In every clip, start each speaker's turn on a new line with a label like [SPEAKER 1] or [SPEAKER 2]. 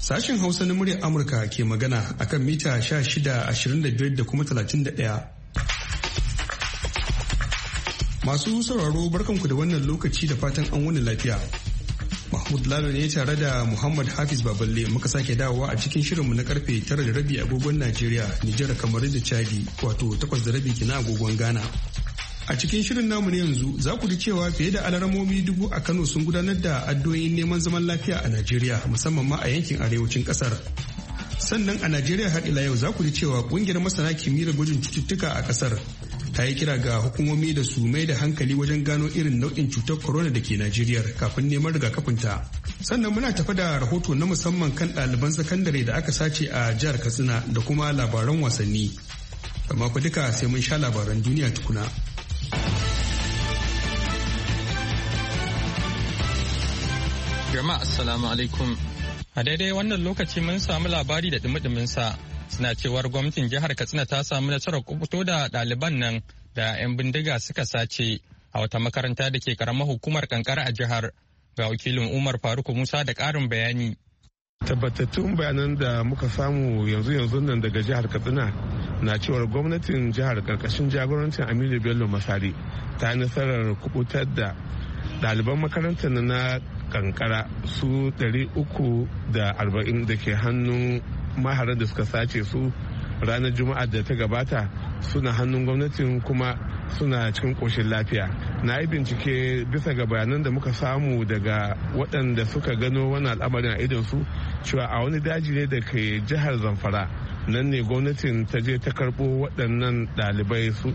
[SPEAKER 1] Sashen Hausa na muryar Amurka ke magana akan mita 16, da kuma 31. Masu sauraro barkanku da wannan lokaci da fatan an wani lafiya. Mahmud Lalo ne tare da Muhammad Hafiz Baballe muka sake dawowa a cikin shirinmu na karfe 9:30 agogon Najeriya, Nijar, kamar da Chadi, wato 8:30 kina agogon Ghana. A cikin shirin namu ne yanzu za ku ji cewa fiye da alaramomi 1000 a Kano sun gudanar da addu'o'in neman zaman lafiya a Najeriya, musamman ma a yankin arewacin kasar. Sannan a Najeriya har ila yau za ku ji cewa kungiyar masana kimiyyar gwajin cututtuka a kasar ta yi kira ga hukumomi da su mai da hankali wajen gano irin nau'in cutar corona da ke Najeriya kafin neman rigakafinta. Sannan muna tafa da rahoto na musamman kan ɗaliban sakandare da aka sace a jihar Katsina da kuma labaran wasanni. Amma fa duka sai mun sha labaran duniya tukuna.
[SPEAKER 2] Jama'a assalamu alaikum. A daidai wannan lokaci mun samu labari da dumi sa suna cewar gwamnatin jihar Katsina ta samu nasarar kubuto da ɗaliban nan da 'yan bindiga suka sace a wata makaranta da ke karamar hukumar Kankara a jihar. Ga wakilin Umar Faruk Musa da ƙarin bayani.
[SPEAKER 3] Tabbatattun bayanan da muka samu yanzu nan daga jihar Katsina na cewar gwamnatin jihar karkashin jagorancin Aminu Bello Masari ta nasarar kubutar da ɗaliban makarantar na Kankara su 340 da ke hannun maharar da suka sace su ranar Juma'a da ta gabata suna hannun gwamnatin kuma suna cikin ƙoshin lafiya. Na yi bincike bisa ga bayanan da muka samu daga waɗanda suka gano wani al'amarin a idonsu cewa a wani daji ne da ke jihar Zamfara nan ne gwamnatin ta je ta karɓo waɗannan ɗalibai su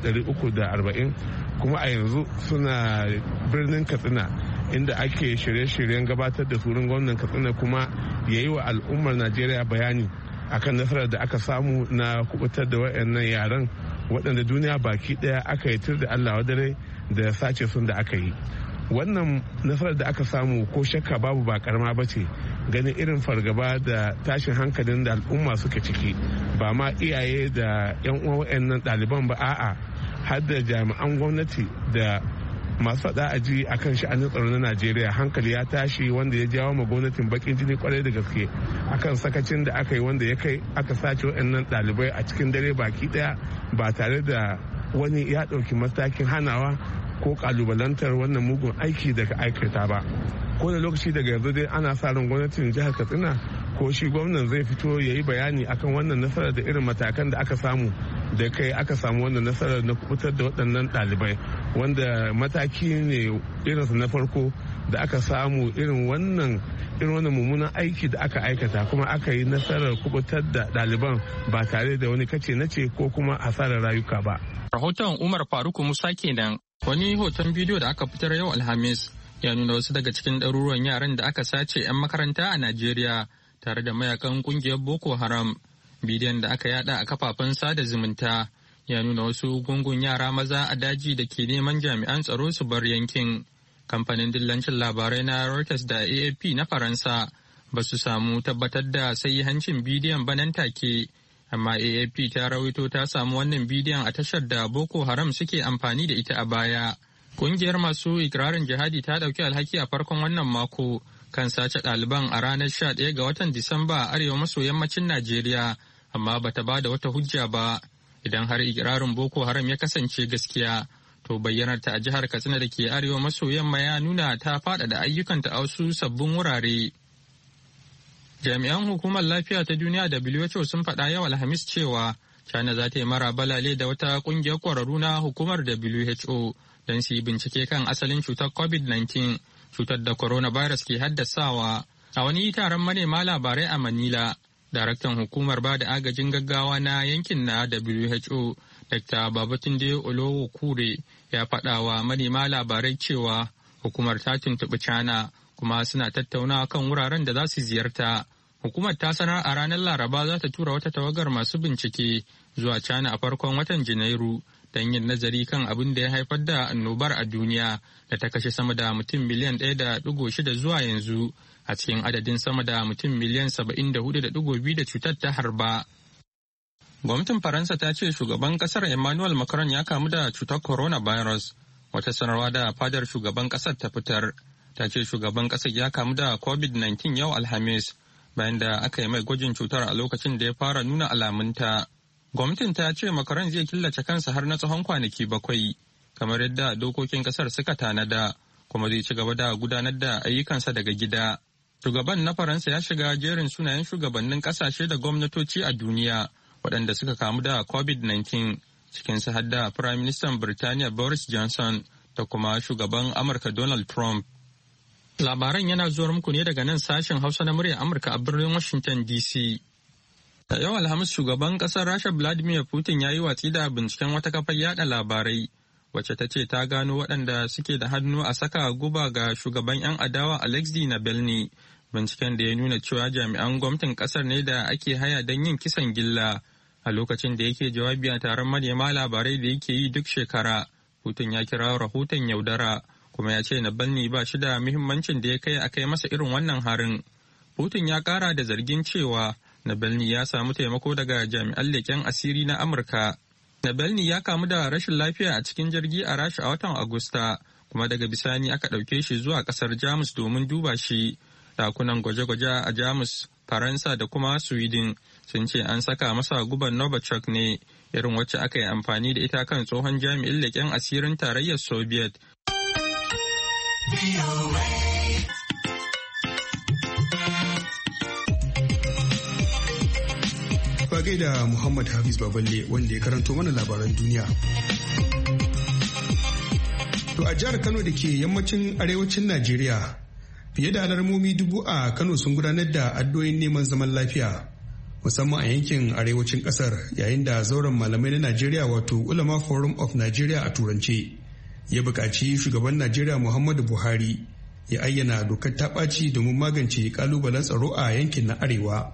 [SPEAKER 3] 340 kuma a yanzu suna birnin Katsina inda ake shirye-shiryen gabatar da surin gwamnan Katsina kuma ya yi wa al'ummar Najeriya bayani akan nasarar da aka samu na kubutar da waɗannan yaran waɗanda duniya baki ɗaya aka yi tur da Allah wadare da sace sun da aka yi. Wannan nasarar da aka samu ko shakka babu ba karama ba ce ganin irin fargaba da tashin hankalin da al'umma suke ciki ba ma iyaye da 'yan uwan waɗannan ɗaliban ba a'a har da jami'an gwamnati da masu faɗa a ji a kan sha'anin tsaro na Najeriya hankali ya tashi wanda ya jawo ma gwamnatin bakin jini kwarai da gaske akan sakacin da aka yi wanda ya kai aka sace waɗannan ɗalibai a cikin dare baki ɗaya ba tare da wani ya ɗauki matakin hanawa ko kalubalantar wannan mugun aiki daga aikata ba. Ko da lokaci daga yanzu dai ana sa ran gwamnatin jihar Katsina ko shi gwamnan zai fito ya yi bayani akan wannan nasarar da irin matakan da aka samu da kai aka samu wannan nasarar na kubutar da waɗannan ɗalibai wanda mataki ne irinsu na farko da aka samu irin wannan mummunan aiki da aka aikata kuma aka yi nasarar kubutar da ɗaliban ba tare da wani kace nace ko kuma asarar rayuka ba.
[SPEAKER 2] Rahoton Umar Faruk Musa kenan. Wani hoton bidiyo da aka fitar yau Alhamis ya nuna wasu daga cikin ɗaruruwan yaran da aka sace 'yan makaranta a Najeriya tare da mayakan kungiyar Boko Haram. Bidiyon da aka yada a kafafen sada zumunta ya nuna wasu gungun yara maza a daji da ke neman jami'an tsaro su bar yankin. Kamfanin dillancin labarai na Reuters da AFP na Faransa ba su samu tabbatar da hancin bidiyon ba nan take, amma AFP ta rawaito ta samu wannan bidiyon a tashar da Boko Haram suke amfani da ita a baya. Kungiyar masu ikirarin jihadi ta dauki alhaki a farkon wannan mako kan sace ɗaliban a ranar 11 ga watan Disamba a arewa maso yammacin Najeriya, amma bata ba da wata hujja ba. Idan har ikirarin Boko Haram ya kasance gaskiya, to bayyanar ta a jihar Katsina da ke arewa maso yamma ya nuna ta faɗaɗa ayyukanta a wasu sabbin wurare. Jami'an hukumar lafiya ta duniya WHO sun faɗa yau Alhamis cewa China za ta yi mara balale da wata ƙungiyar ƙwararru na hukumar WHO don su yi bincike kan asalin cutar COVID-19, cutar da coronavirus ke haddasawa. A wani taron manema labarai a Manila, daraktan hukumar ba da agajin gaggawa na yankin na WHO, Dr. Babatunde Olowo Kure, ya faɗa wa manema labarai cewa hukumar ta tuntuɓi China kuma suna tattaunawa kan wuraren da za su ziyarta. Hukumar ta sanar a ranar Laraba za ta tura wata tawagar masu bincike zuwa China a farkon watan Janairu don yin nazari kan abin da ya haifar da annobar a duniya da ta kashe sama da mutum miliyan 1.6 zuwa yanzu a cikin adadin sama da mutum miliyan 74.2 da cutar ta harba. Gwamnatin Faransa ta ce shugaban kasar Emmanuel Macron ya kamu da cutar coronavirus. Wata sanarwa da fadar shugaban kasar ta fitar ta ce shugaban kasar ya kamu da COVID-19 yau Alhamis. bayan da aka yi mai gwajin cutar a lokacin da ya fara nuna alamunta. Gwamnatin ta ce Macron zai killace kansa har na tsawon kwanaki 7, kamar yadda dokokin kasar suka tanada, kuma zai ci gaba da gudanar da ayyukansa daga gida. Shugaban na Faransa ya shiga jerin sunayen shugabannin kasashe da gwamnatoci a duniya waɗanda suka kamu da COVID-19, cikinsu har da Prime Minister Birtaniya Boris Johnson da kuma shugaban Amurka Donald Trump. Labaran yana zuwa muku ne daga nan sashen Hausa na muryar Amurka a birnin Washington DC. A yau Alhamis shugaban ƙasar Rasha Vladimir Putin ya yi watsi da binciken wata kafar yada labarai wacce ta ce ta gano waɗanda suke da hannu a saka guba ga shugaban 'yan adawa Alexei Navalny. Binciken da ya nuna cewa jami'an gwamnatin ƙasar ne da ake haya don yin kisan gilla. A lokacin da yake jawabi a taron manema labarai da yake yi duk shekara, Putin ya kira rahoton yaudara, kuma ya ce Navalny ba shi da muhimmancin da ya kai a kai masa irin wannan harin. Putin ya kara da zargin cewa Navalny ya samu taimako daga jami'an leƙen asiri na Amurka. Navalny ya kamu da rashin lafiya a cikin jirgi a Rasha a watan Agusta, kuma daga bisani aka ɗauke shi zuwa ƙasar Jamus domin duba shi. Dakunan gwaje-gwaje a Jamus, Faransa da kuma Sweden sun ce an saka masa guban Novichok ne, irin wacce aka yi amfani da ita kan tsohon jami'in leƙen asirin tarayyar Soviet.
[SPEAKER 1] Bagai da Muhammad Hafiz Baballe wanda ya karanto mana labaran duniya. To a jihar Kano da ke yammacin arewacin Najeriya, fiye da alarmomi 1000 a Kano sun gudanar da addu'o'in neman zaman lafiya, musamman a yankin arewacin kasar, yayin da zauren malamai na Najeriya wato Ulama Forum of Nigeria a turance ya buƙaci shugaban Najeriya Muhammadu Buhari ya ayyana dokar ta ɓaci domin magance ƙalubalen tsaro a yankin na arewa.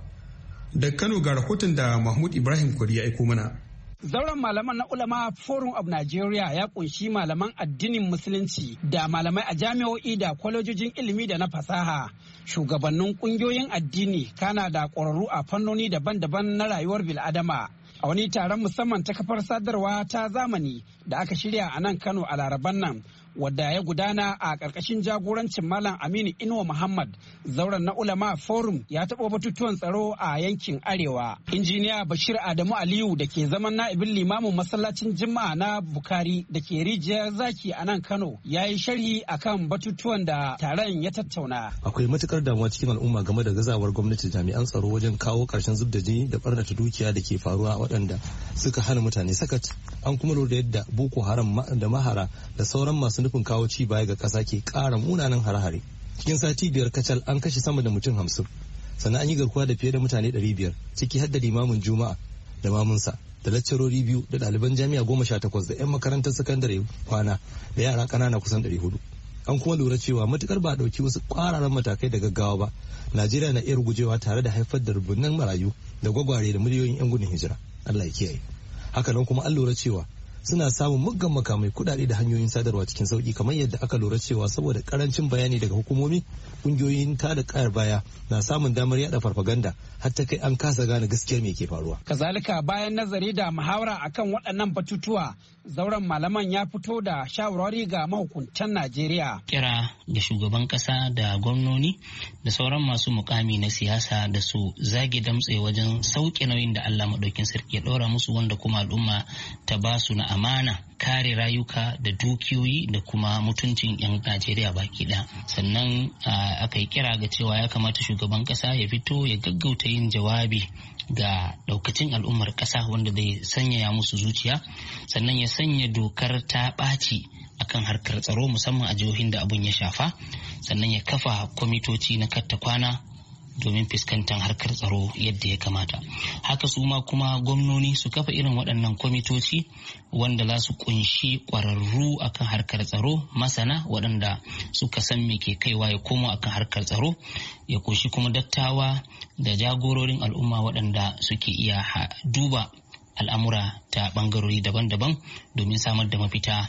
[SPEAKER 1] Da Kano ga rahoton da Mahmud Ibrahim Kwari ya aiko mana.
[SPEAKER 4] Zauren malaman na Ulama Forum of Nigeria ya kunshi malaman addinin Musulunci da malamai a jami'o'i da kwalejojin ilimi da na fasaha, shugabannin kungiyoyin addini, kana da ƙwararru a fannoni daban-daban na rayuwar bil'adama. A wani taron musamman ta kafar sadarwa ta zamani da aka shirya a nan Kano a Laraban nan, wadda ya gudana a ƙarƙashin jagorancin Malam Aminu Inuwa Muhammad, zauren na Ulama Forum ya taɓo batutuwan tsaro a yankin Arewa. Injiniya Bashir Adamu Aliyu da ke zaman na'ibin limamin masallacin Juma'a na Bukari da ke rijiyar Zaki a nan Kano ya yi sharhi akan batutuwan da taron ya tattauna.
[SPEAKER 5] Akwai matukar damuwa cikin al'umma game da gazawar gwamnati jami'an tsaro wajen kawo ƙarshen zub da jini da ɓarnata dukiya da ke faruwa waɗanda suka hana mutane sakat. An kuma lura da yadda Boko Haram da mahara da sauran masu nufin kawo ci baya ga ƙasa ke ƙara munanan hare-hare. Cikin sati 5 kacal an kashe sama da mutum 50, sannan an yi garkuwa da fiye da mutane 500, ciki har da limamin Juma'a da mamunsa da laccarori 2 da ɗaliban jami'a 18 da 'yan makarantar sakandare kwana da yara ƙanana kusan 400. An kuma lura cewa matukar ba a ɗauki wasu ƙwararan matakai da gaggawa ba, Najeriya na iya rugujewa tare da haifar da rubunan marayu da gwagware da miliyoyin 'yan gudun hijira. Allah ya kiyaye. Hakanan kuma an lura cewa suna samun muggan makamai, kudade da hanyoyin sadarwa cikin sauki, kamar yadda aka lura cewa saboda karancin bayani daga hukumomi, kungiyoyin tada kayar baya na samun damar yada farfaganda har ta kai an kasa gane gaskiyar me ke faruwa.
[SPEAKER 4] Kazalika bayan nazari da muhawara akan waɗannan batutuwa, zauren malaman ya fito da shawarwari ga mahukuntan Najeriya.
[SPEAKER 6] Kira ga shugaban kasa da gwamnoni da sauran masu mukami na siyasa da su zage damtse wajen sauke nauyin da Allah madaukin sarki ya ɗora musu, wanda kuma al'umma ta ba su na amana kare rayuka da dukiyoyi da kuma mutuncin 'yan Najeriya baki ɗaya. Sannan aka yi kira ga cewa ya kamata shugaban kasa ya fito ya gaggauta yin jawabi ga daukacin al'ummar kasa wanda zai sanyaya musu zuciya, sannan ya sanya dokar ta ɓaci akan harkar tsaro musamman a jihohin da abun ya shafa, sannan ya kafa kwamitoci na katta kwana domin fuskantar harkar tsaro yadda ya kamata. Haka su ma kuma gwamnoni su kafa irin waɗannan kwamitoci wanda za su kunshi ƙwararru akan harkar tsaro, masana waɗanda suka san me ke kaiwa ya komo akan harkar tsaro, ya kunshi kuma dattawa da jagororin al'umma waɗanda suke iya duba al'amura ta ɓangarori daban-daban domin samar da mafita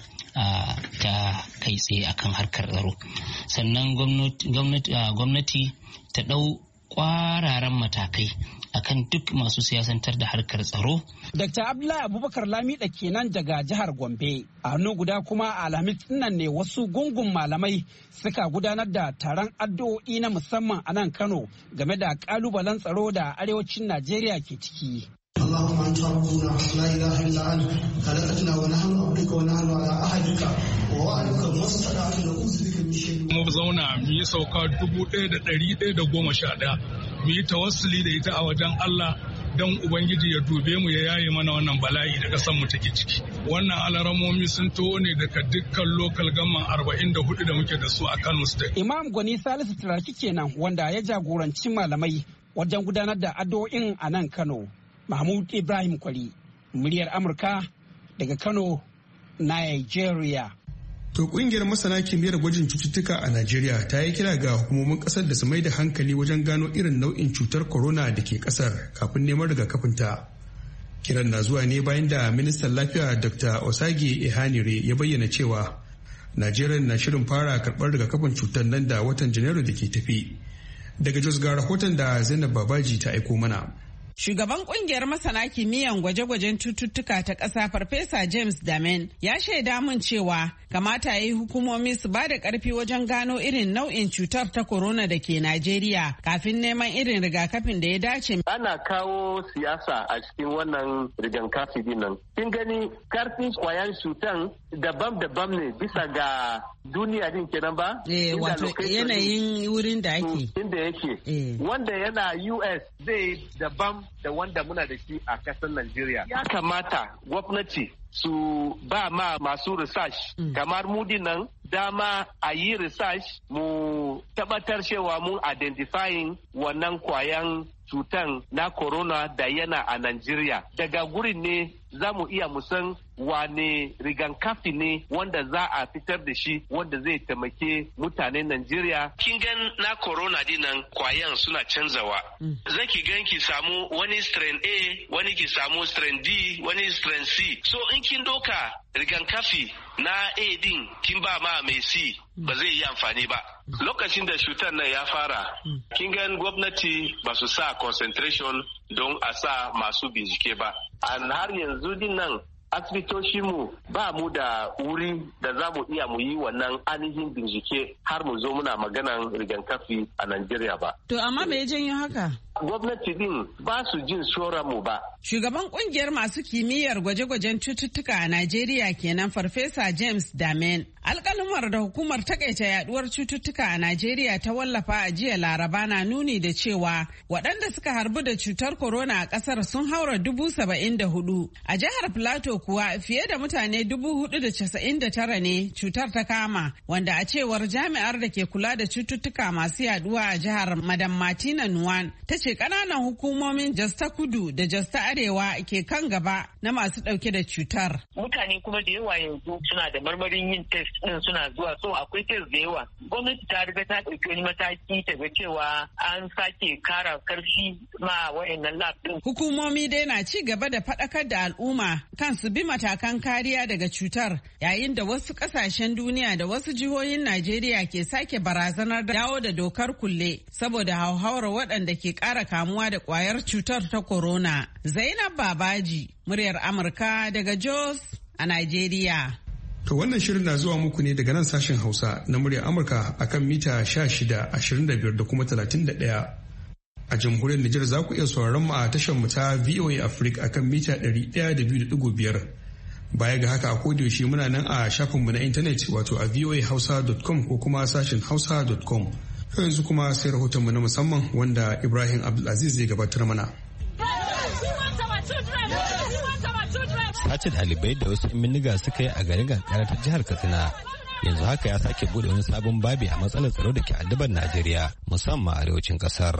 [SPEAKER 6] ta kai tsaye akan harkar tsaro. Sannan gwamnati ta ɗau kwararan matakai akan duk masu siyasantar da harkar tsaro.
[SPEAKER 4] Dr. Abdullahi Abubakar Lamida kenan daga jihar Gombe. A hannu guda kuma a Alhamis nan ne wasu gungun malamai suka gudanar da taron addu'o'i na musamman a nan Kano game da kalubalen tsaro da arewacin Najeriya ke ciki.
[SPEAKER 7] اللهم انت ربنا لا اله الا انت خلقتنا ونحن عبدك ونحن على عهدك ووعدك ما استطعنا نعوذ بك من شر.
[SPEAKER 8] Mu zauna mu yi sauka 1111 mu yi tawassuli da ita a wajen Allah don Ubangiji ya dube mu ya yaye mana wannan bala'i da kasan mu take ciki. Wannan alaramomi sun taho ne daga dukkan lokal gamman 44 da muke da su a Kano State.
[SPEAKER 4] Imam Gwani Salisu Turaki kenan wanda ya jagoranci malamai wajen gudanar da addu'o'in a nan Kano. Mahmud Ibrahim Kwari, muryar Amurka daga Kano, Nigeria.
[SPEAKER 1] To kungiyar masana kimiyyar gwajin cututtuka a Najeriya ta yi kira ga hukumomin kasar da su mai da hankali wajen gano irin nau'in cutar corona da ke kasar kafin neman rigakafinta. Kiran na zuwa ne bayan da ministan lafiya Dr. Osage Ehanire ya bayyana cewa Najeriya na shirin fara karɓar rigakafin cutar nan da watan Janairu da ke tafi. Daga Jos ga rahoton da Zainab Babaji ta aiko mana.
[SPEAKER 9] Shugaban kungiyar masana kimiyyan gwaje-gwajen cututtuka ta ƙasa Farfesa James Damen ya shaida mun cewa kamata ya yi hukumomi su ba da ƙarfi wajen gano irin nau'in cutar ta corona da ke Najeriya kafin neman irin rigakafin da ya dace.
[SPEAKER 10] Ana kawo siyasa a cikin wannan rigakafi nan. Kin gani karfin kwayan cutan daban-daban ne bisa ga duniya din kenan ba?
[SPEAKER 9] Wato yanayin wurin da ake.
[SPEAKER 10] Inda yake. Wanda yana US zai daban da wanda muna da shi a kasar Najeriya. Ya kamata gwamnati su ba ma masu research kamar mu nan dama a yi research mu tabbatar cewa mun identifying wannan kwayan cutan na corona da yana a Najeriya. Daga gurin ne za mu iya musan wane rigakafi ne wanda za a fitar da shi wanda zai taimake mutanen Najeriya. Kin gan na corona dinan kwayan suna canzawa. Zaki gan ki samu wani strain A, wani ki samu strain D, wani strain C. So in kin doka rigakafi na A din kin ba ma mai C ba zai yi amfani ba. Lokacin da cutar nan ya fara, kin gan gwamnati ba su sa concentration don a sa masu bincike ba. Har yanzu din nan asibitoshinmu ba mu da wuri da za mu iya mu yi wannan ainihin bincike har mu zo muna maganan rigakafi a Najeriya ba.
[SPEAKER 9] To amma me ya janyo haka?
[SPEAKER 10] Gwamnati din ba su jin mu ba.
[SPEAKER 9] Shugaban kungiyar masu kimiyyar gwaje-gwajen cututtuka a Najeriya kenan Farfesa James Damen. Alƙalumar da hukumar takaita yaduwar cututtuka a Najeriya ta wallafa a jiya Laraba na nuni da cewa waɗanda suka harbu da cutar corona a ƙasar sun haura 74,000. A jihar Plateau kuwa fiye da mutane 499 ne cutar ta kama, wanda a cewar jami'ar da ke kula da cututtuka masu yaduwa a jihar Madam Martina Nuwan ta ce ƙananan hukumomin Jos ta Kudu da Jos ta Arewa ke kan gaba na masu ɗauke da cutar.
[SPEAKER 11] Mutane kuma da yawa yanzu suna da marmarin yin test ɗin suna zuwa, so akwai test da yawa. Gwamnati ta riga ta ɗauki wani mataki ta ga cewa an sake kara karfi ma wayannan lab ɗin.
[SPEAKER 9] Hukumomi dai na ci gaba da faɗakar da al'umma kan su bi matakan kariya daga cutar, yayin da wasu ƙasashen duniya da wasu jihohin Najeriya ke sake barazanar dawo da dokar kulle saboda hauhawar waɗanda ke ƙara kamuwa da ƙwayar cutar ta corona. Zainab Babaji, muryar Amurka daga Jos a Najeriya.
[SPEAKER 1] To wannan shirin na zuwa muku ne daga nan sashen Hausa na muryar Amurka akan mita 16, 25 da kuma 31. A jamhuriyar Nijar za ku iya sauraron mu a tashar mu ta VOA Africa akan mita 102.5. Baya ga haka a kodayaushe muna nan a shafinmu na intanet wato a voahausa.com ko kuma sashen hausa.com. Yanzu kuma sai rahotonmu na musamman wanda Ibrahim Abdulaziz zai gabatar mana.
[SPEAKER 12] Sace ɗalibai da wasu 'yan bindiga suka yi a garin Kankara ta jihar Katsina yanzu haka ya sake bude wani sabon babi a matsalar tsaro da ke addabar Najeriya musamman arewacin kasar.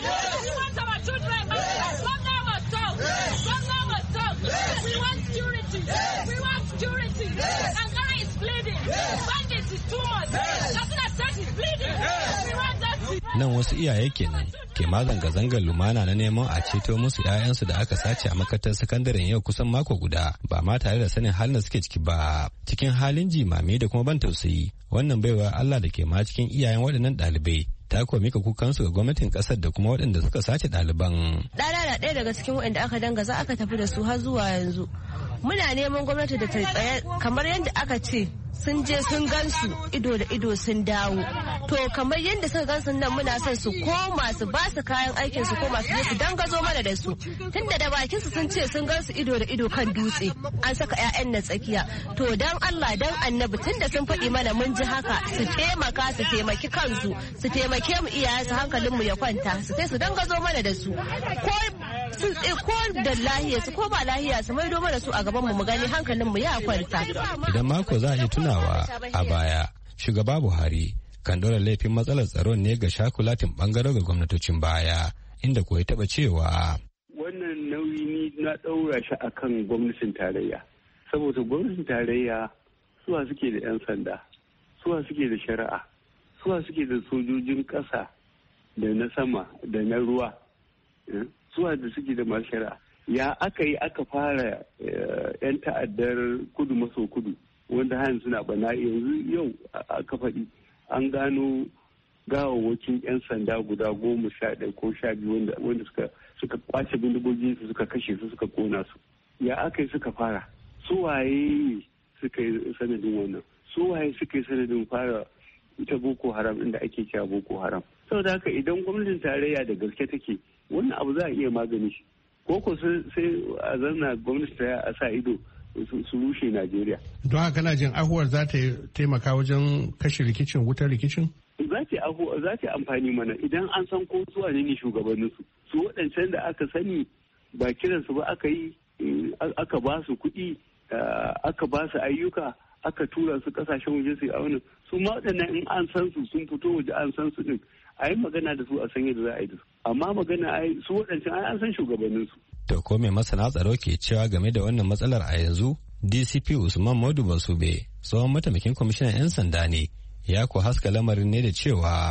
[SPEAKER 12] Nan wasu iyaye kenan ke ma zanga-zangar lumana na neman a ceto musu 'ya'yansu da aka sace a makarantar sakandaren yau kusan mako guda ba ma tare da sanin halin da suke ciki ba, cikin halin jimame da kuma ban tausayi. Wannan baiwa Allah da ke ma cikin iyayen waɗannan ɗalibai ta kuwa mika kukansu ga gwamnatin kasar da kuma waɗanda suka sace ɗaliban.
[SPEAKER 13] Ɗana na ɗaya daga cikin waɗanda aka dangaza aka tafi da su har zuwa yanzu. Muna neman gwamnati da ta tsaye kamar yadda aka ce sun je sun gansu ido da ido sun dawo. To kamar yadda suka gansu nan muna son su koma su ba su kayan aikin su koma su je su dangazo mana da su. Tunda da bakin su sun ce sun gansu ido da ido kan dutse an saka 'ya'yan na tsakiya. To dan Allah dan Annabi tunda sun faɗi mana mun ji haka su taimaka su taimaki kansu su taimake mu iyayensu hankalin mu ya kwanta su sai su dangazo mana da su. Ko da lahiya su ko ba lahiya su maido mana su a gaban mu gani hankalin mu ya kwanta.
[SPEAKER 12] Idan mako za a yi tunawa a baya shugaba Buhari kan ɗora laifin matsalar tsaron ne ga shakulatin bangaren ga gwamnatocin baya inda ko ya taɓa cewa
[SPEAKER 14] wannan nauyi ni na ɗaura shi akan gwamnatin tarayya saboda gwamnatin tarayya suwa suke da 'yan sanda suwa suke da shari'a suwa suke da sojojin ƙasa da na sama da na ruwa suwa da suke da masu shari'a ya aka yi aka fara 'yan ta'addar kudu maso kudu wanda hayan suna bana yanzu yau aka faɗi an gano gawawwakin 'yan sanda guda 11 ko 12 wanda suka kwace bindigogin su suka kashe su suka kona su ya aka yi suka fara su waye suka yi sanadin wannan su waye suka yi sanadin fara ita boko haram inda ake cewa boko haram saboda haka idan gwamnatin tarayya da gaske take wannan abu za a iya magani shi ko sai a zanna gwamnati ta a sa ido su rushe Najeriya.
[SPEAKER 15] Don haka kana jin ahuwar za ta taimaka wajen kashe rikicin wutar rikicin?
[SPEAKER 14] Za ta amfani mana idan an san ko su ne shugabanninsu. Su waɗancan da aka sani ba kiransu ba aka yi aka ba su kuɗi aka ba su ayyuka aka tura su ƙasashen waje su yi a wani su ma waɗannan in an san su sun fito waje an san su ɗin a yi magana da su a san yadda za a yi da su amma magana su waɗancan an san shugabanninsu.
[SPEAKER 12] To ko mai masana tsaro ke cewa game da wannan matsalar a yanzu? DCP Usman Modu Basube tsohon mataimakin kwamishinan 'yan sanda ne ya ko haska lamarin ne da cewa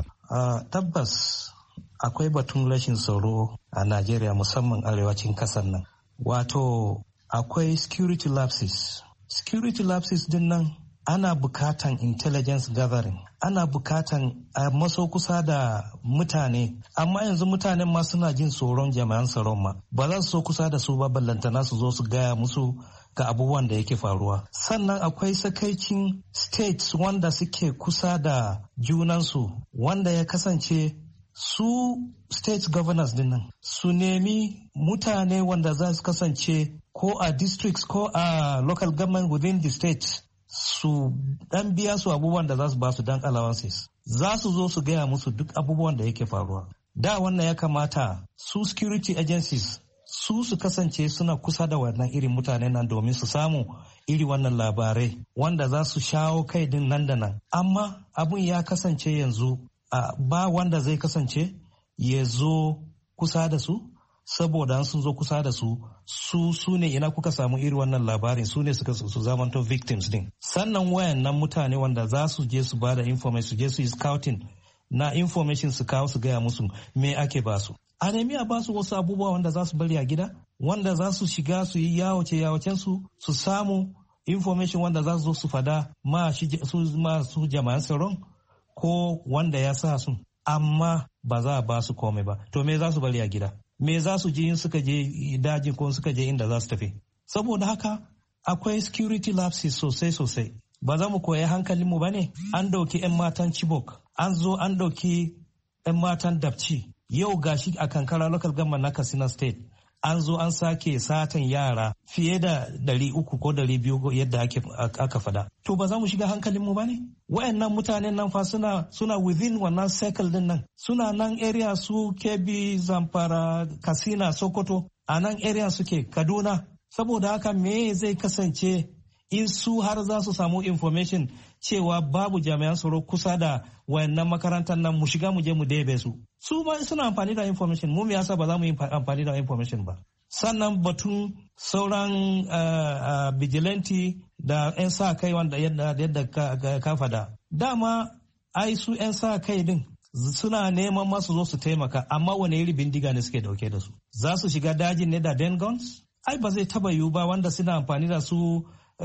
[SPEAKER 16] tabbas akwai batun rashin tsaro a Najeriya musamman arewacin kasar nan. Wato akwai security lapses. Security lapses din nan ana bukatan intelligence gathering, ana bukatan a maso kusa da mutane, amma yanzu mutanen ma suna jin tsoron jami'an tsaron ma ba za su so kusa da su ba ballantana su zo su gaya musu ga abubuwan da yake faruwa. Sannan akwai sakaicin states wanda suke kusa da junansu wanda ya kasance su state governors din nan su nemi mutane wanda za su kasance ko a districts ko a local government within the state su dan biya su abubuwan da za su ba su dan allowances za su zo su gaya musu duk abubuwan da yake faruwa. Da wannan ya kamata su security agencies su kasance suna kusa da wannan irin mutane nan domin su samu iri wannan labarai wanda za su shawo kai din nan da nan. Amma abun ya kasance yanzu ba wanda zai kasance ya zo kusa da su saboda sun zo kusa da su ne ina kuka samu iri wannan labarin su ne suka su zamanto victims din. Sannan wayannan mutane wanda za su je su bada information su je su yi scouting na information su kawo su gaya musu me ake basu. A nemi a basu wasu abubuwa wanda za su bari a gida wanda za su shiga su yi yawacen su samu information wanda za su zo su fada su jama'an tsaron ko wanda ya sa su amma ba za a ba su komai ba. To me za su bari a gida? Me za su je in suka je daji ko suka je inda za su tafi? Saboda haka akwai security lapses sosai. Ba za mu koya hankalinmu ba ne? An dauki 'yan matan Chibok, an zo an dauki 'yan matan Dabci. Yau gashi a Kankara local government na Katsina state an zo an sake satan yara fiye da 300 ko 200 yadda aka fada. To ba za mu shiga hankalinmu ba ne? Wayannan mutanen nan fa suna within wannan circle din nan. Suna nan area su Kebbi, Zamfara, Katsina, Sokoto. A nan area suke Kaduna. Saboda haka me zai kasance in su har za su samu information cewa babu jami'an tsaro kusa da wayannan makarantar nan mu shiga mu je mu debe su. Su ma suna amfani da information, mu yasa ba za mu yi amfani da information ba. Sannan batun sauran vigilante da 'yan sa kai wanda yadda ka fada. Dama ai su 'yan sa kai din suna neman masu zo su taimaka amma wane iri bindiga ne suke dauke da su. Za su shiga dajin ne da den guns? Ai ba zai taba yiwu ba wanda suna amfani da su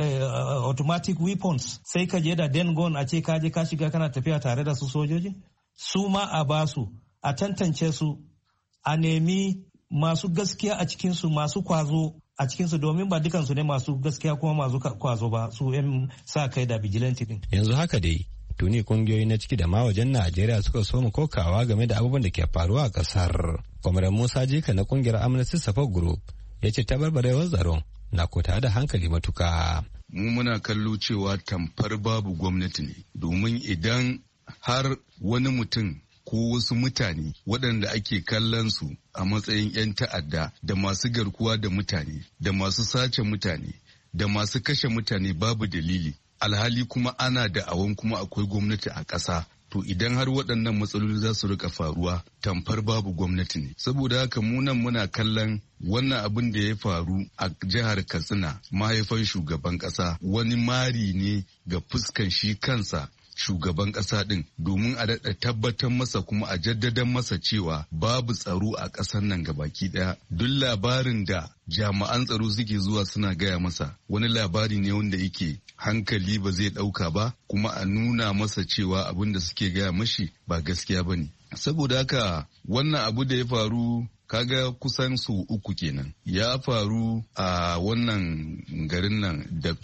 [SPEAKER 16] automatic weapons sai ka je da den gun a ce ka je ka shiga kana tafiya tare da su sojoji. su ma a basu, a tantance su, a nemi masu gaskiya a cikinsu, masu kwazo a cikinsu, domin ba dukansu ne masu gaskiya kuma masu kwazo ba, su yan sa kai da vigilante din.
[SPEAKER 12] Yanzu haka dai tuni kungiyoyi na ciki da ma wajen Najeriya suka soma kokawa game da abubuwan da ke faruwa a kasar. Kwamaran Musa Jika na kungiyar Amnesty Support Group ya ce tabarbarewar tsaron na kota da hankali matuka.
[SPEAKER 17] Mu muna kallo cewa tamfar babu gwamnati ne, domin idan har wani mutum ko wasu mutane waɗanda ake kallon su a matsayin 'yan ta'adda da masu garkuwa da mutane da masu sace mutane da masu kashe mutane babu dalili, alhali kuma ana da awon kuma akwai gwamnati a ƙasa, to idan har waɗannan matsaloli za su rika faruwa tamfar babu gwamnati ne. Saboda haka munan muna kallon wannan abin da ya faru a jihar Katsina, mahaifan shugaban ƙasa, wani mari ne ga fuskan shi kansa shugaban ƙasa ɗin, domin a daɗa tabbatar masa kuma a jaddadan masa cewa babu tsaro a ƙasar nan gabaki ɗaya. Duk labarin da jami'an tsaro suke zuwa suna gaya masa wani labari ne wanda yake hankali ba zai ɗauka ba, kuma a nuna masa cewa abin da suke gaya mashi ba gaskiya ba ne. Saboda haka wannan abu da ya faru kaga kusan su uku kenan ya faru a wannan garin nan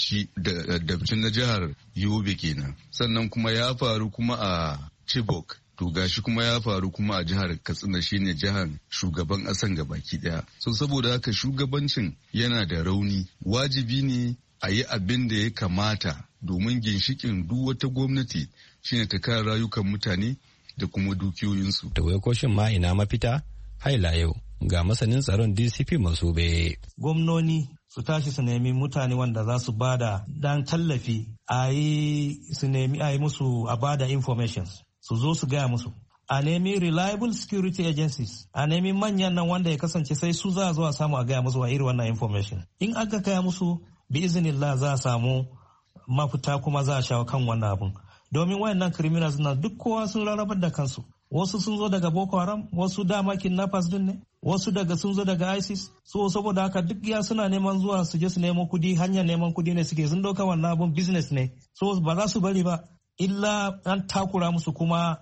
[SPEAKER 17] dabci na jihar Yobe kenan, sannan kuma ya faru kuma a Chibok, to gashi kuma ya faru kuma a jihar Katsina shine jihar shugaban ƙasan gabaki daya. So saboda haka shugabancin yana da rauni, wajibi ne a yi abin da ya kamata, domin ginshikin duk wata gwamnati shine ta kare rayukan mutane da kuma dukiyoyinsu.
[SPEAKER 12] Da wai koshin ma ina mafita? Haila yau ga masanin tsaron DCP Masube.
[SPEAKER 16] Gwamnoni su tashi su nemi mutane wanda za su bada dan tallafi, a yi musu a bada informations, su zo su gaya musu. A nemi reliable security agencies, a nemi manyan nan wanda ya kasance sai su za a zo a samu a gaya musu a iri wannan information. In aka gaya musu bi iznillah za a samu mafita kuma za a shawo kan wannan abun. Domin wayannan criminals na duk kowa sun rarrabar da kansu. Wasu sun zo daga Boko Haram, wasu dama kidnappers din ne, wasu sun zo daga ISIS. So saboda haka duk ya suna neman zuwa su je su nemo kudi, hanyar neman kudi ne suke, sun dauka wannan abun business ne. So ba za su bari ba, illa an takura musu kuma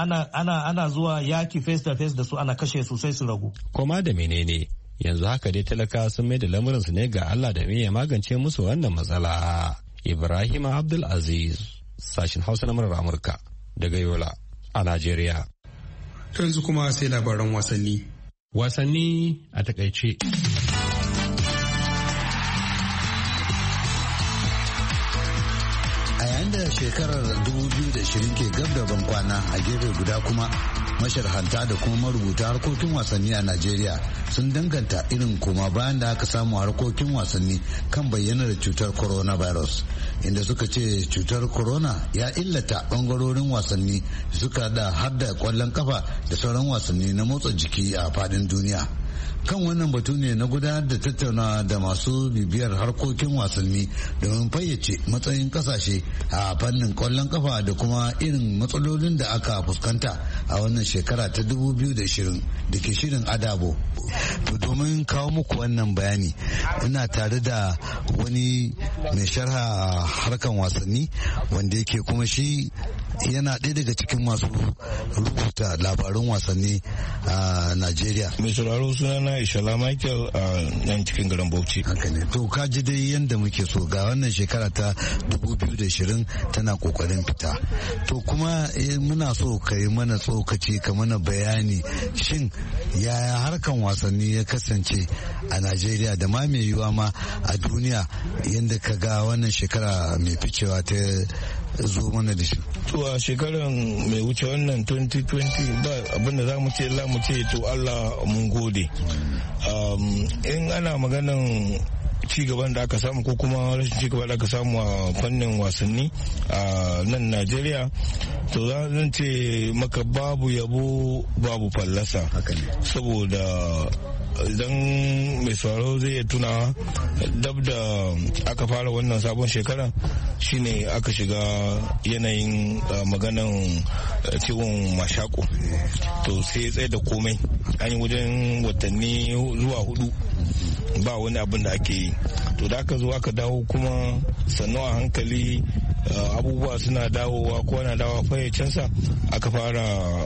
[SPEAKER 16] ana zuwa yaki face to face da su, ana kashe su sai su ragu.
[SPEAKER 12] Koma da menene yanzu haka dai talaka sun mai da lamuransu ne ga Allah da ya magance musu wannan matsala. Ibrahim Abdul Aziz, sashin Hausa na murar Amurka daga Yola a Najeriya.
[SPEAKER 1] Yanzu kuma sai labaran wasanni.
[SPEAKER 15] Wasanni a takaice.
[SPEAKER 18] A yayin da shekarar 2020 ke gab da ban kwana, a gefe guda kuma masharhanta da kuma marubuta harkokin wasanni a Najeriya sun danganta irin koma bayan da aka samu harkokin wasanni kan bayyanar cutar coronavirus, inda suka ce cutar corona ya illata bangarorin wasanni suka da har da kwallon kafa da sauran wasanni na motsa jiki a fadin duniya. Kan wannan batu ne na gudanar da tattaunawa da masu bibiyar harkokin wasanni domin fayyace matsayin kasashe a fannin kwallon kafa da kuma irin matsalolin da aka fuskanta a wannan shekara ta 2020 da ke shirin adabo. Domin kawo muku wannan bayani ina tare da wani mai sharha harkan wasanni wanda yake kuma shi yana ɗaya daga cikin masu rubuta labarun wasanni a Najeriya.
[SPEAKER 19] Mai sauraro sunana Ishala Michael a nan cikin garin Bauchi.
[SPEAKER 18] Haka ne. To ka ji dai yanda muke so, ga wannan shekara ta 2020 tana kokarin fita. To kuma muna so ka yi mana tsokaci, ka mana bayani shin yaya harkan wasanni ya kasance a Najeriya da ma mai yiwuwa ma a duniya, yanda ka ga wannan shekara mai ficewa ta zo mana da shi.
[SPEAKER 19] To a shekaran mai wuce wannan 2020 ba abinda za mu ce to Allah mun gode. In ana maganan cigaban da aka samu ko kuma rashin cigaba da aka samu a fannin wasanni a nan Najeriya, to zan ce maka babu yabo babu fallasa, saboda idan mai sauraro zai iya tunawa dab da aka fara wannan sabon shekara shine aka shiga yanayin maganan ciwon mashako, to sai ya tsaye da komai, an yi wajen watanni zuwa 4 ba wani abin da ake yi. To da aka zo aka dawo kuma sannu a hankali abubuwa suna dawowa ko na dawowa fayyacensa aka fara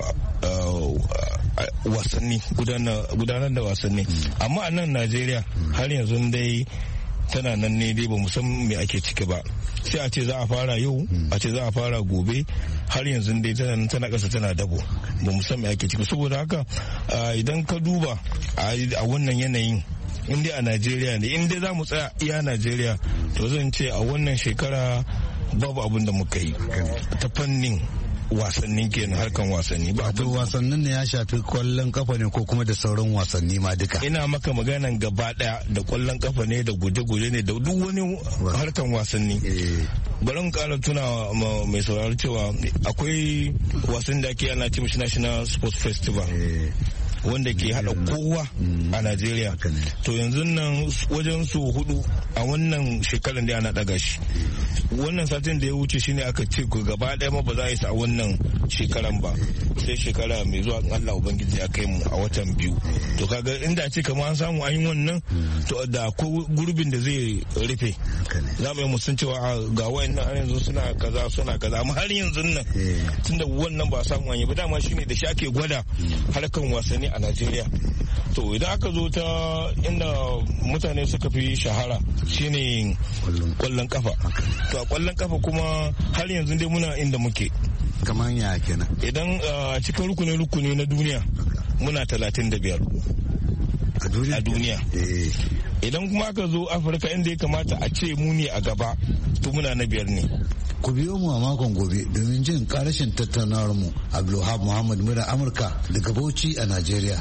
[SPEAKER 19] wasanni gudanar da wasanni. Amma a nan Najeriya har yanzu dai tana nan ne dai ba mu san me ake ciki ba, sai a ce za a fara yau a ce za a fara gobe, har yanzu dai tana ƙasa tana dabo, ba mu san me ake ciki. Saboda haka idan ka duba a wannan yanayin, in dai a Najeriya ne, in dai za mu tsaya iya Najeriya, to zan ce a wannan shekara babu abin da muka yi ta fannin wasanni kenan, harkan wasanni ba.
[SPEAKER 18] To wasannin ne ya shafi kwallon kafa ne ko kuma da sauran wasanni ma duka?
[SPEAKER 19] Ina maka maganan gaba daya, da kwallon kafa ne, da guje-guje ne, da duk wani harkan wasanni. Bari mu kara tuna mai sauraro cewa akwai wasanni da ake ana ce mishi National Sports Festival wanda ke hada kowa a Najeriya. To yanzu nan wajen su 4 a wannan shekaran da ana daga shi. Wannan satin da ya wuce shine aka ce gaba daya ma ba za a yi sa a wannan shekaran ba, sai shekara mai zuwa Allah ubangiji ya kai mu a watan 2. To kaga inda ce kamar an samu an yi wannan, to da ko gurbin da zai rufe za mu yi musun cewa ga wayannan har yanzu suna kaza amma har yanzu nan tunda wannan ba samu an yi ba, dama shine da shi ake gwada harkan wasanni a Najeriya. To idan aka zo ta inda mutane suka fi shahara shine kwallon kafa. To a kwallon kafa kuma har yanzu dai muna inda muke.
[SPEAKER 18] Kamar ya kenan? Idan
[SPEAKER 19] cikin rukuni na duniya muna 35 a duniya. Idan kuma aka zo Afirka inda ya kamata a ce mu ne a gaba, to muna na 5 ne.
[SPEAKER 18] Ku biyo mu a makon gobe domin jin karashin tattaunawar mu. Abdulwahab Muhammad, murar Amurka daga Bauchi a Najeriya.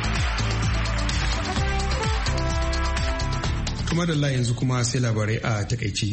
[SPEAKER 1] Kuma da yanzu kuma sai labarai a takaici.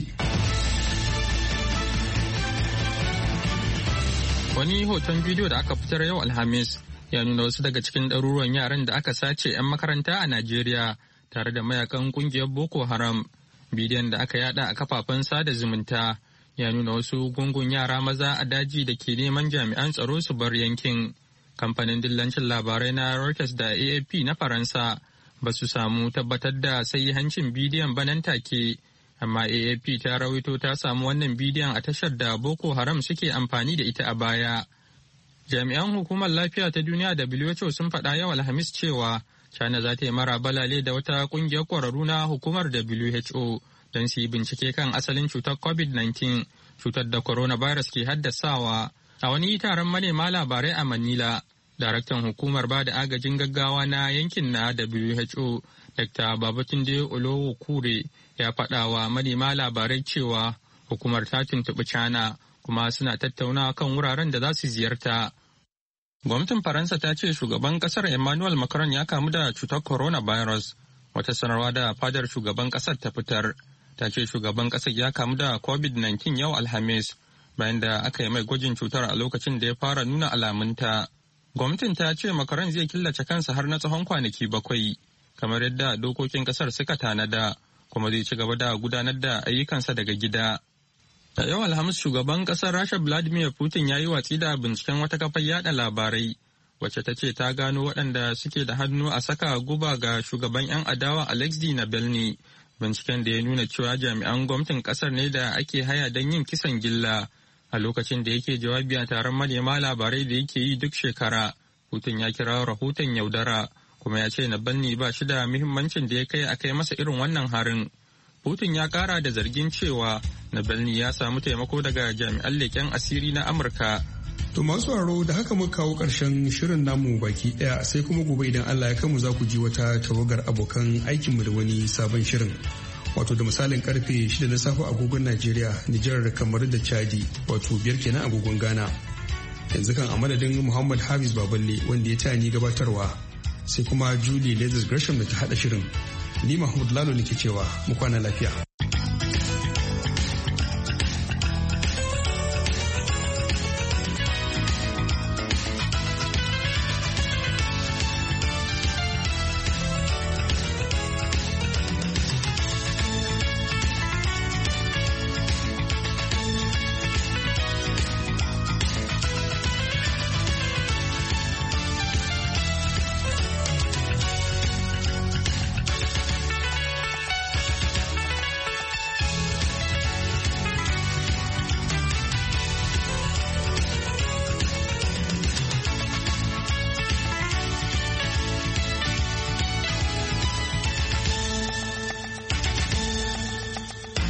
[SPEAKER 2] Wani hoton bidiyo da aka fitar yau Alhamis ya nuna wasu daga cikin ɗaruruwan yaran da aka sace 'yan makaranta a Najeriya tare da mayakan ƙungiyar Boko Haram. Bidiyon da aka yada a kafafen sada zumunta ya nuna wasu gungun yara maza a daji da ke neman jami'an tsaro su bar yankin. Kamfanin dillancin labarai na Reuters da AFP na Faransa ba su samu tabbatar da hancin bidiyon ba nan take, amma AFP ta rawaito ta samu wannan bidiyon a tashar da Boko Haram suke amfani da ita a baya. Jami'an hukumar lafiya ta duniya WHO sun faɗa yau Alhamis cewa China za ta yi mara balale da wata ƙungiyar ƙwararru na hukumar WHO don su yi bincike kan asalin cutar COVID-19, cutar da coronavirus ke haddasawa. A wani taron manema labarai a Manila, daraktan hukumar ba da agajin gaggawa na yankin na WHO, Dr. Babatunde Olowokure, ya faɗa wa manema labarai cewa hukumar ta tuntuɓi China kuma suna tattaunawa kan wuraren da za su ziyarta. Gwamnatin Faransa ta ce shugaban kasar Emmanuel Macron ya kamu da cutar coronavirus. Wata sanarwa da fadar shugaban kasar ta fitar ta ce shugaban kasar ya kamu da COVID-19 yau Alhamis bayan da aka yi mai gwajin cutar a lokacin da ya fara nuna alamunta. Gwamnatin ta ce Macron zai killace kansa har na tsawon kwanaki 7 kamar yadda dokokin kasar suka tanada, kuma zai ci gaba da gudanar da ayyukansa daga gida. A yau Alhamis shugaban kasar Rasha Vladimir Putin ya yi watsi da binciken wata kafar yada labarai wacce ta ce ta gano waɗanda suke da hannu a saka guba ga shugaban 'yan adawa Alexei Navalny. Binciken da ya nuna cewa jami'an gwamnatin kasar ne da ake haya don yin kisan gilla. A lokacin da yake jawabi a taron manema labarai da yake yi duk shekara, Putin ya kira rahoton yaudara kuma ya ce Navalny ba shi da muhimmancin da ya kai a kai masa irin wannan harin. Putin ya kara da zargin cewa Navalny ya samu taimako daga jami'an leƙen asiri na Amurka.
[SPEAKER 1] To masu haro da haka muka kawo ƙarshen shirin namu baki ɗaya, sai kuma gobe idan Allah ya kamu za ku ji wata tawagar abokan aikinmu da wani sabon shirin. Wato da misalin karfe 6 na safe agogon Najeriya, Nijar, kamar da Chadi, wato 5 kenan agogon Ghana. Yanzu kan a madadin Muhammad Hafiz Baballe wanda ya taya ni gabatarwa, sai kuma Julie Leathers Gresham da ta haɗa shirin. Ni Mahmud Lalo nake cewa mu kwana lafiya.